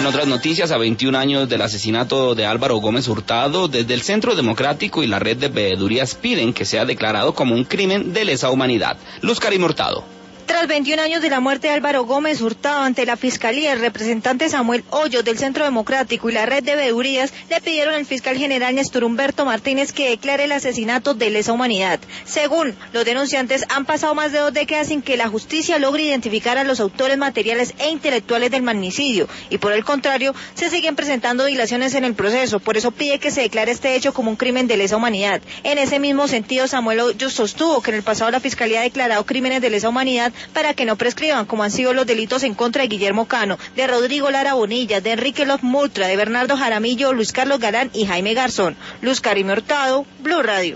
otras noticias, a 21 años del asesinato de Álvaro Gómez Hurtado, desde el Centro Democrático y la red de veedurías piden que sea declarado como un crimen de lesa humanidad. Luz Karim Hurtado. Tras 21 años de la muerte de Álvaro Gómez Hurtado, ante la Fiscalía, el representante Samuel Hoyos del Centro Democrático y la red de veedurías le pidieron al fiscal general Néstor Humberto Martínez que declare el asesinato de lesa humanidad. Según los denunciantes, han pasado más de 2 décadas sin que la justicia logre identificar a los autores materiales e intelectuales del magnicidio, y por el contrario, se siguen presentando dilaciones en el proceso. Por eso pide que se declare este hecho como un crimen de lesa humanidad. En ese mismo sentido, Samuel Hoyos sostuvo que en el pasado la Fiscalía ha declarado crímenes de lesa humanidad para que no prescriban, como han sido los delitos en contra de Guillermo Cano, de Rodrigo Lara Bonilla, de Enrique López Murtra, de Bernardo Jaramillo, Luis Carlos Galán y Jaime Garzón. Luz Karim Hurtado, Blue Radio.